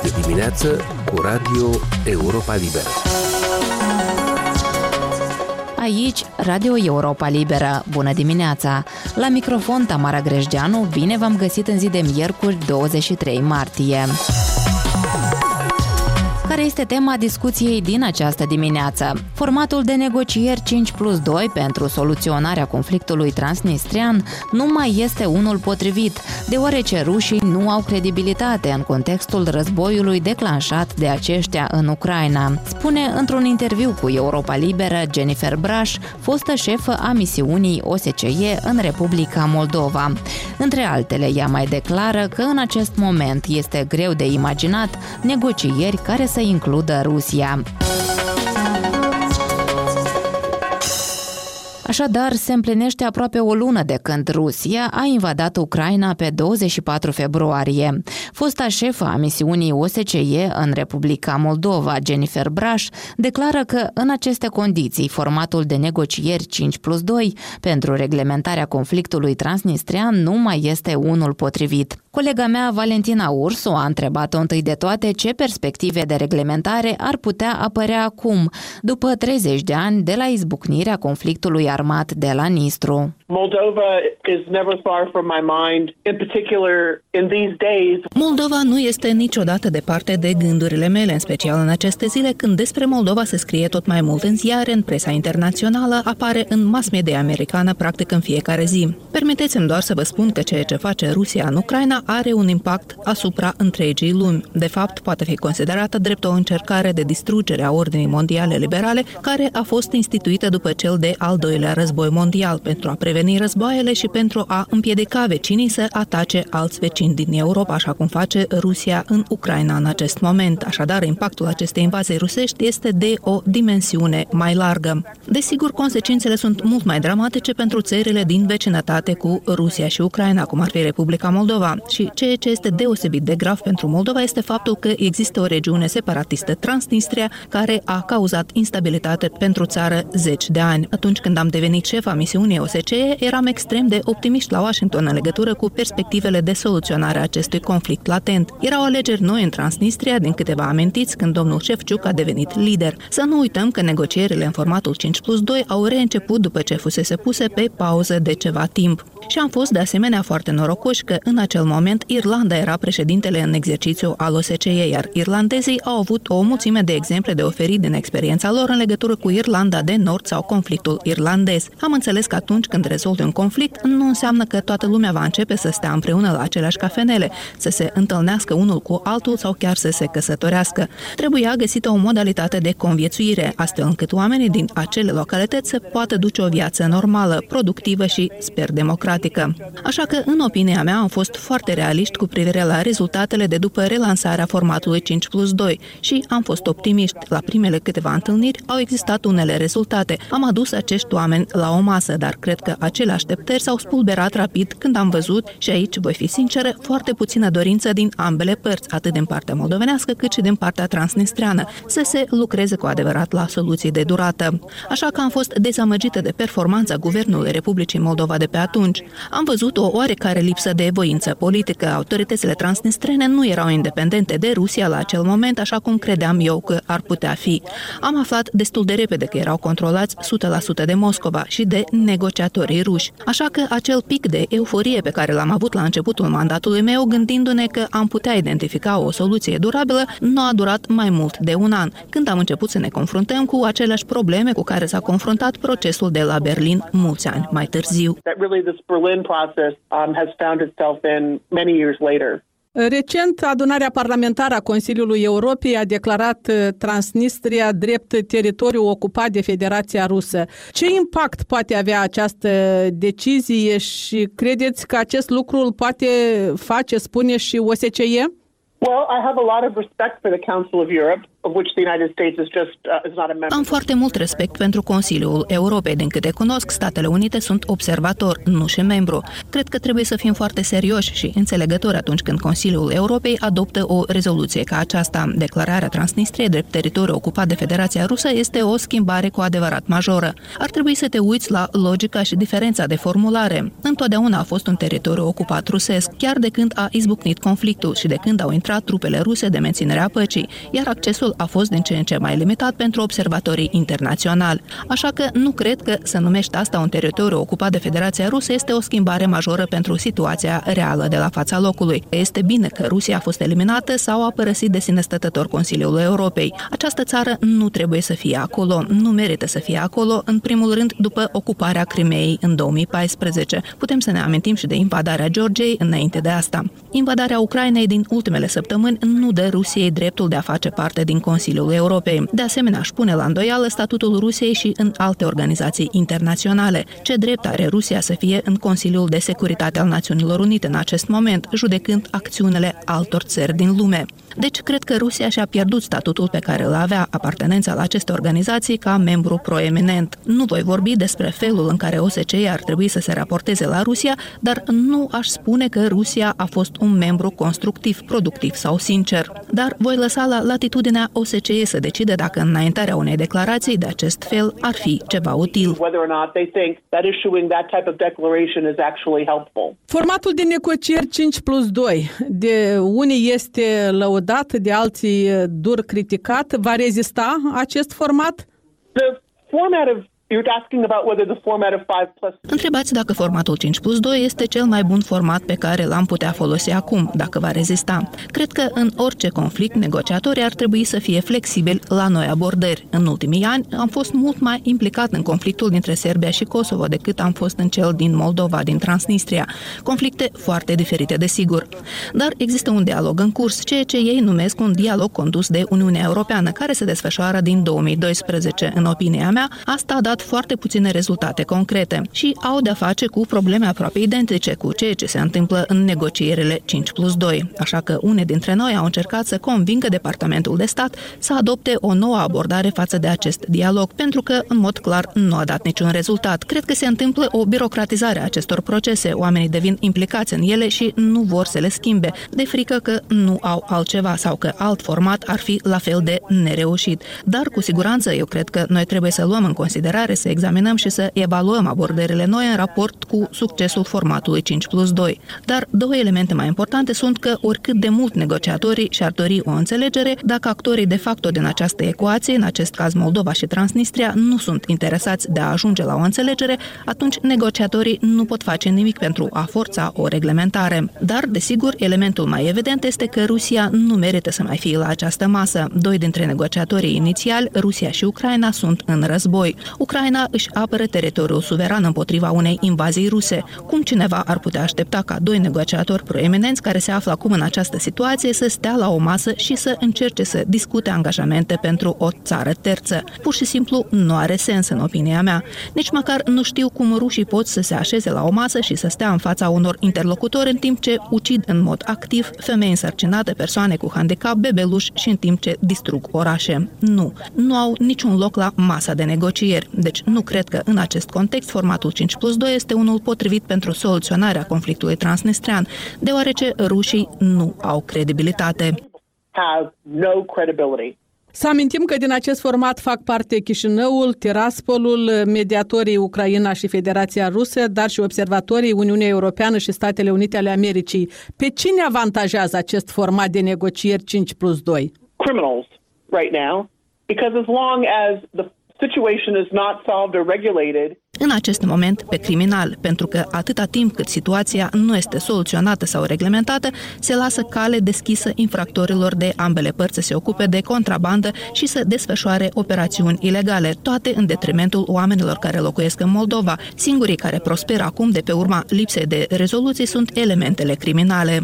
de dimineață cu Radio Europa Liberă. Aici, Radio Europa Liberă. Bună dimineața! La microfon Tamara Grejdeanu, bine v-am găsit în zi de miercuri 23 martie. Care este tema discuției din această dimineață? Formatul de negocieri 5+2 pentru soluționarea conflictului transnistrian nu mai este unul potrivit, deoarece rușii nu au credibilitate în contextul războiului declanșat de aceștia în Ucraina, spune într-un interviu cu Europa Liberă Jennifer Braș, fostă șefă a misiunii OSCE în Republica Moldova. Între altele, ea mai declară că în acest moment este greu de imaginat negocieri care să includă Rusia. Așadar, se împlinește aproape o lună de când Rusia a invadat Ucraina pe 24 februarie. Fosta șefă a misiunii OSCE în Republica Moldova, Jennifer Braș, declară că în aceste condiții formatul de negocieri 5+2 pentru reglementarea conflictului transnistrian nu mai este unul potrivit. Colega mea, Valentina Ursu, a întrebat-o întâi de toate ce perspective de reglementare ar putea apărea acum, după 30 de ani de la izbucnirea conflictului armat de la Nistru. Moldova nu este niciodată departe de gândurile mele, în special în aceste zile când despre Moldova se scrie tot mai mult în ziare, în presa internațională, apare în mass media americană practic în fiecare zi. Permiteți-mi doar să vă spun că ceea ce face Rusia în Ucraina are un impact asupra întregii lumi. De fapt, poate fi considerată drept o încercare de distrugere a ordinii mondiale liberale, care a fost instituită după cel de al doilea război mondial, pentru a preveni războaiele și pentru a împiedica vecinii să atace alți vecini din Europa, așa cum face Rusia în Ucraina în acest moment. Așadar, impactul acestei invazii rusești este de o dimensiune mai largă. Desigur, consecințele sunt mult mai dramatice pentru țările din vecinătate cu Rusia și Ucraina, cum ar fi Republica Moldova. Și ceea ce este deosebit de grav pentru Moldova este faptul că există o regiune separatistă, Transnistria, care a cauzat instabilitate pentru țară zeci de ani. Atunci când am devenit șefa misiunii OSCE, eram extrem de optimiști la Washington în legătură cu perspectivele de soluționare a acestui conflict latent. Erau alegeri noi în Transnistria, din câteva amintiți, când domnul Șefciuc a devenit lider. Să nu uităm că negocierile în formatul 5+2 au reînceput după ce fusese puse pe pauză de ceva timp. Și am fost de asemenea foarte norocoși că în acel moment Irlanda era președintele în exercițiu al OSCE, iar irlandezii au avut o mulțime de exemple de oferit din experiența lor în legătură cu Irlanda de Nord sau conflictul irlandez. Am înțeles că atunci când rezolvi un conflict, nu înseamnă că toată lumea va începe să stea împreună la aceleași cafenele, să se întâlnească unul cu altul sau chiar să se căsătorească. Trebuia găsită o modalitate de conviețuire, astfel încât oamenii din acele localități să poată duce o viață normală, productivă și, sper, democratică. Așa că, în opinia mea, am fost foarte realiști cu privire la rezultatele de după relansarea formatului 5+2 și am fost optimiști. La primele câteva întâlniri au existat unele rezultate. Am adus acești oameni la o masă, dar cred că acele așteptări s-au spulberat rapid când am văzut, și aici voi fi sinceră, foarte puțină dorință din ambele părți, atât din partea moldovenească cât și din partea transnistreană, să se lucreze cu adevărat la soluții de durată. Așa că am fost dezamăgită de performanța Guvernului Republicii Moldova de pe atunci. Am văzut o oarecare lipsă de voință politică. Autoritățile transnistrene nu erau independente de Rusia la acel moment, așa cum credeam eu că ar putea fi. Am aflat destul de repede că erau controlați 100% de Moscova și de negociatorii ruși. Așa că acel pic de euforie pe care l-am avut la începutul mandatului meu, gândindu-ne că am putea identifica o soluție durabilă, nu a durat mai mult de un an, când am început să ne confruntăm cu aceleași probleme cu care s-a confruntat procesul de la Berlin mulți ani mai târziu. Recent, adunarea parlamentară a Consiliului Europei a declarat Transnistria drept teritoriu ocupat de Federația Rusă. Ce impact poate avea această decizie și credeți că acest lucru îl poate face, spune și OSCE? Well, I have a lot of respect for the Council of Europe. Am foarte mult respect pentru Consiliul Europei. Din câte cunosc, Statele Unite sunt observator, nu și membru. Cred că trebuie să fim foarte serioși și înțelegători atunci când Consiliul Europei adoptă o rezoluție ca aceasta. Declararea Transnistriei drept teritoriu ocupat de Federația Rusă este o schimbare cu adevărat majoră. Ar trebui să te uiți la logica și diferența de formulare. Întotdeauna a fost un teritoriu ocupat rusesc, chiar de când a izbucnit conflictul și de când au intrat trupele ruse de menținere a păcii, iar accesul a fost din ce în ce mai limitat pentru observatorii internaționali. Așa că nu cred că să numești asta un teritoriu ocupat de Federația Rusă este o schimbare majoră pentru situația reală de la fața locului. Este bine că Rusia a fost eliminată sau a părăsit de sine stătător Consiliul Europei. Această țară nu trebuie să fie acolo, nu merită să fie acolo, în primul rând după ocuparea Crimeei în 2014. Putem să ne amintim și de invadarea Georgiei înainte de asta. Invadarea Ucrainei din ultimele săptămâni nu dă Rusiei dreptul de a face parte din Consiliul Europei. De asemenea, își pune la îndoială statutul Rusiei și în alte organizații internaționale. Ce drept are Rusia să fie în Consiliul de Securitate al Națiunilor Unite în acest moment, judecând acțiunile altor țări din lume? Deci, cred că Rusia și-a pierdut statutul pe care îl avea, apartenența la aceste organizații ca membru proeminent. Nu voi vorbi despre felul în care OSCE ar trebui să se raporteze la Rusia, dar nu aș spune că Rusia a fost un membru constructiv, productiv sau sincer. Dar voi lăsa la latitudinea OSCE să decide dacă înaintarea unei declarații de acest fel ar fi ceva util. Formatul de negocieri 5+2 de unii este lăudat, de alții dur criticat. Va rezista acest format? Întrebați dacă formatul 5+2 este cel mai bun format pe care l-am putea folosi acum, dacă va rezista. Cred că în orice conflict, negociatorii ar trebui să fie flexibili la noi abordări. În ultimii ani am fost mult mai implicat în conflictul dintre Serbia și Kosovo decât am fost în cel din Moldova, din Transnistria. Conflicte foarte diferite, desigur. Dar există un dialog în curs, ceea ce ei numesc un dialog condus de Uniunea Europeană, care se desfășoară din 2012. În opinia mea, asta a dat foarte puține rezultate concrete și au de-a face cu probleme aproape identice cu ceea ce se întâmplă în negocierile 5+2. Așa că unii dintre noi au încercat să convingă Departamentul de Stat să adopte o nouă abordare față de acest dialog, pentru că, în mod clar, nu a dat niciun rezultat. Cred că se întâmplă o birocratizare a acestor procese, oamenii devin implicați în ele și nu vor să le schimbe, de frică că nu au altceva sau că alt format ar fi la fel de nereușit. Dar, cu siguranță, eu cred că noi trebuie să luăm în considerare, să examinăm și să evaluăm abordările noi în raport cu succesul formatului 5+2. Dar două elemente mai importante sunt că oricât de mult negociatorii și-ar dori o înțelegere, dacă actorii de facto din această ecuație, în acest caz Moldova și Transnistria, nu sunt interesați de a ajunge la o înțelegere, atunci negociatorii nu pot face nimic pentru a forța o reglementare. Dar, desigur, elementul mai evident este că Rusia nu merită să mai fie la această masă. Doi dintre negociatorii inițiali, Rusia și Ucraina, sunt în război. Ucraina își apără teritoriul suveran împotriva unei invazii ruse. Cum cineva ar putea aștepta ca doi negociatori proeminenți care se află acum în această situație să stea la o masă și să încerce să discute angajamente pentru o țară terță? Pur și simplu nu are sens, în opinia mea. Nici măcar nu știu cum rușii pot să se așeze la o masă și să stea în fața unor interlocutori în timp ce ucid în mod activ femei însărcinate, persoane cu handicap, bebeluși și în timp ce distrug orașe. Nu au niciun loc la masa de negocieri. Deci nu cred că în acest context formatul 5+2 este unul potrivit pentru soluționarea conflictului transnistrian, deoarece rușii nu au credibilitate. Să amintim că din acest format fac parte Chișinăul, Tiraspolul, mediatorii Ucraina și Federația Rusă, dar și observatorii Uniunea Europeană și Statele Unite ale Americii. Pe cine avantajează acest format de negocieri 5+2? Criminals right now, because as long as the situation is not solved or regulated. În acest moment, pe criminal, pentru că atâta timp cât situația nu este soluționată sau reglementată, se lasă cale deschisă infractorilor de ambele părți să se ocupe de contrabandă și să desfășoare operațiuni ilegale, toate în detrimentul oamenilor care locuiesc în Moldova. Singurii care prosperă acum de pe urma lipsei de rezoluții sunt elementele criminale.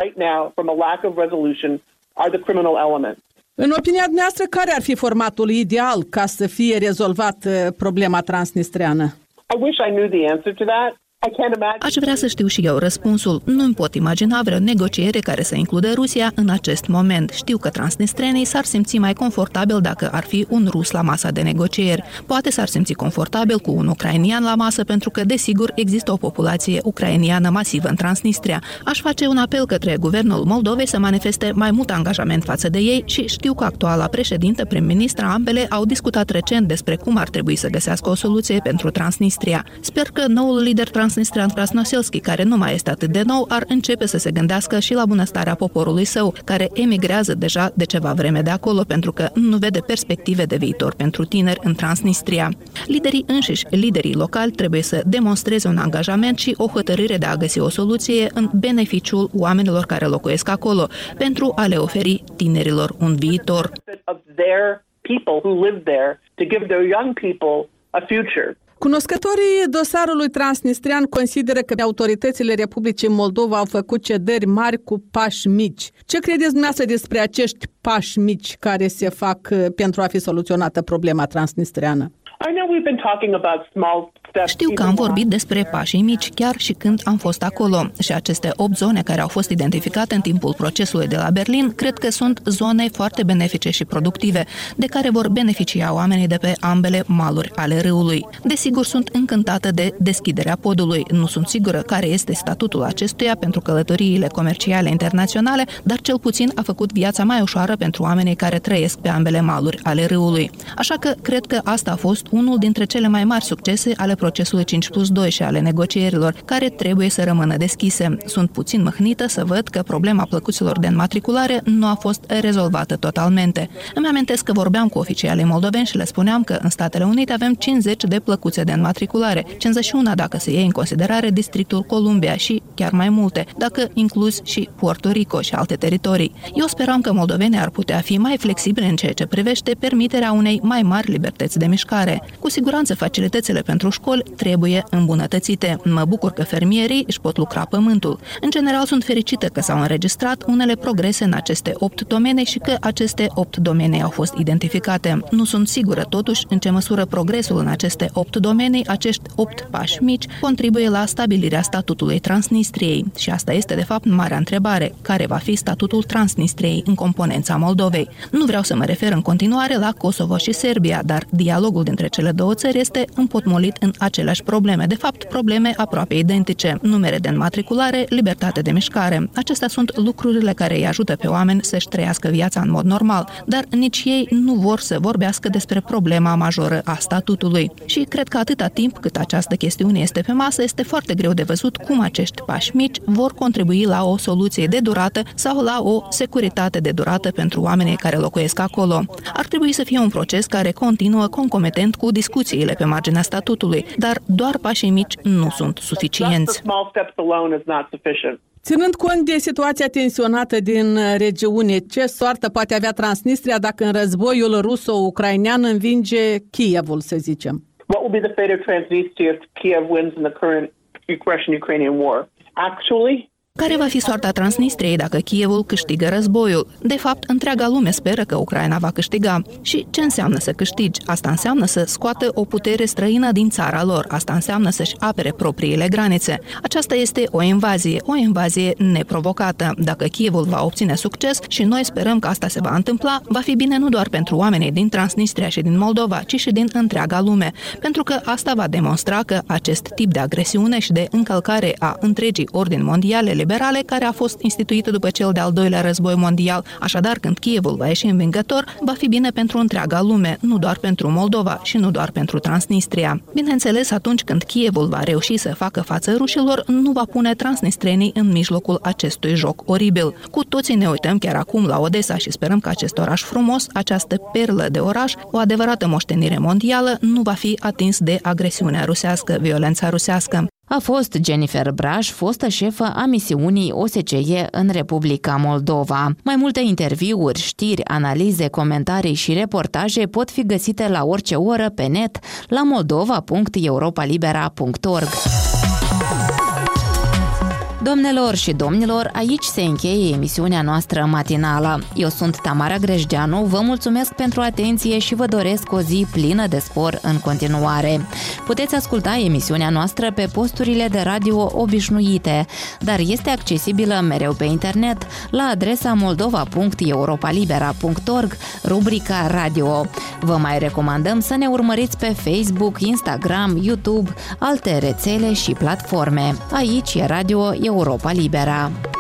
În opinia dumneavoastră, care ar fi formatul ideal ca să fie rezolvat problema transnistreană? I wish I knew the answer to that. Aș vrea să știu și eu răspunsul. Nu-mi pot imagina vreo negociere care să includă Rusia în acest moment. Știu că transnistrenii s-ar simți mai confortabil dacă ar fi un rus la masa de negocieri. Poate s-ar simți confortabil cu un ucrainian la masă, pentru că, desigur, există o populație ucrainiană masivă în Transnistria. Aș face un apel către guvernul Moldovei să manifeste mai mult angajament față de ei și știu că actuala președintă, prim-ministra, ambele au discutat recent despre cum ar trebui să găsească o soluție pentru Transnistria. Sper că noul lider transnistrian Krasnoselski, care nu mai este atât de nou, ar începe să se gândească și la bunăstarea poporului său, care emigrează deja de ceva vreme de acolo, pentru că nu vede perspective de viitor pentru tineri în Transnistria. Liderii înșiși, liderii locali, trebuie să demonstreze un angajament și o hotărâre de a găsi o soluție în beneficiul oamenilor care locuiesc acolo, pentru a le oferi tinerilor un viitor. Cunoscătorii dosarului transnistrian consideră că autoritățile Republicii Moldova au făcut cederi mari cu pași mici. Ce credeți dumneavoastră despre acești pași mici care se fac pentru a fi soluționată problema transnistriană? Știu că am vorbit despre pașii mici chiar și când am fost acolo și aceste 8 zone care au fost identificate în timpul procesului de la Berlin cred că sunt zone foarte benefice și productive, de care vor beneficia oamenii de pe ambele maluri ale râului. Desigur, sunt încântată de deschiderea podului. Nu sunt sigură care este statutul acestuia pentru călătoriile comerciale internaționale, dar cel puțin a făcut viața mai ușoară pentru oamenii care trăiesc pe ambele maluri ale râului. Așa că cred că asta a fost unul dintre cele mai mari succese ale procesului 5+2 și ale negocierilor, care trebuie să rămână deschise. Sunt puțin mâhnită să văd că problema plăcuților de înmatriculare nu a fost rezolvată totalmente. Îmi amintesc că vorbeam cu oficialii moldoveni și le spuneam că în Statele Unite avem 50 de plăcuțe de înmatriculare, 51 dacă se iei în considerare Districtul Columbia și chiar mai multe, dacă inclus și Puerto Rico și alte teritorii. Eu speram că moldovenii ar putea fi mai flexibili în ceea ce privește permiterea unei mai mari libertăți de mișcare. Cu siguranță facilitățile pentru școli trebuie îmbunătățite. Mă bucur că fermierii își pot lucra pământul. În general, sunt fericită că s-au înregistrat unele progrese în aceste 8 domenii și că aceste 8 domenii au fost identificate. Nu sunt sigură, totuși, în ce măsură progresul în aceste 8 domenii, acești 8 pași mici, contribuie la stabilirea statutului Transnistriei. Și asta este, de fapt, marea întrebare. Care va fi statutul Transnistriei în componența Moldovei? Nu vreau să mă refer în continuare la Kosovo și Serbia, dar dialogul dintre cele două țări este împotmolit în aceleași probleme, de fapt probleme aproape identice, numere de înmatriculare, libertate de mișcare. Acestea sunt lucrurile care îi ajută pe oameni să-și trăiască viața în mod normal, dar nici ei nu vor să vorbească despre problema majoră a statutului. Și cred că atâta timp cât această chestiune este pe masă, este foarte greu de văzut cum acești pași mici vor contribui la o soluție de durată sau la o securitate de durată pentru oamenii care locuiesc acolo. Ar trebui să fie un proces care continuă concomitent cu discuțiile pe marginea statutului, dar doar pașii mici nu sunt suficienți. Ținând cont de situația tensionată din regiune, ce soartă poate avea Transnistria dacă în războiul ruso-ucrainean învinge Kievul, să zicem? What will be the fate of Transnistria if Kiev wins in the current Russian-Ukrainian war? Actually, Care va fi soarta Transnistriei dacă Kievul câștigă războiul? De fapt, întreaga lume speră că Ucraina va câștiga. Și ce înseamnă să câștigi? Asta înseamnă să scoată o putere străină din țara lor. Asta înseamnă să-și apere propriile granițe. Aceasta este o invazie neprovocată. Dacă Kievul va obține succes și noi sperăm că asta se va întâmpla, va fi bine nu doar pentru oamenii din Transnistria și din Moldova, ci și din întreaga lume. Pentru că asta va demonstra că acest tip de agresiune și de încălcare a întregii ordini mondiale liberale, care a fost instituită după cel de-al doilea război mondial. Așadar, când Kievul va ieși învingător, va fi bine pentru întreaga lume, nu doar pentru Moldova și nu doar pentru Transnistria. Bineînțeles, atunci când Kievul va reuși să facă față rușilor, nu va pune transnistrenii în mijlocul acestui joc oribil. Cu toții ne uităm chiar acum la Odessa și sperăm că acest oraș frumos, această perlă de oraș, o adevărată moștenire mondială, nu va fi atins de agresiunea rusească, violența rusească. A fost Jennifer Braș, fostă șefă a misiunii OSCE în Republica Moldova. Mai multe interviuri, știri, analize, comentarii și reportaje pot fi găsite la orice oră pe net la moldova.europalibera.org. Doamnelor și domnilor, aici se încheie emisiunea noastră matinală. Eu sunt Tamara Grejdeanu, vă mulțumesc pentru atenție și vă doresc o zi plină de spor în continuare. Puteți asculta emisiunea noastră pe posturile de radio obișnuite, dar este accesibilă mereu pe internet la adresa moldova.europalibera.org, rubrica radio. Vă mai recomandăm să ne urmăriți pe Facebook, Instagram, YouTube, alte rețele și platforme. Aici e Radio Europa Libera.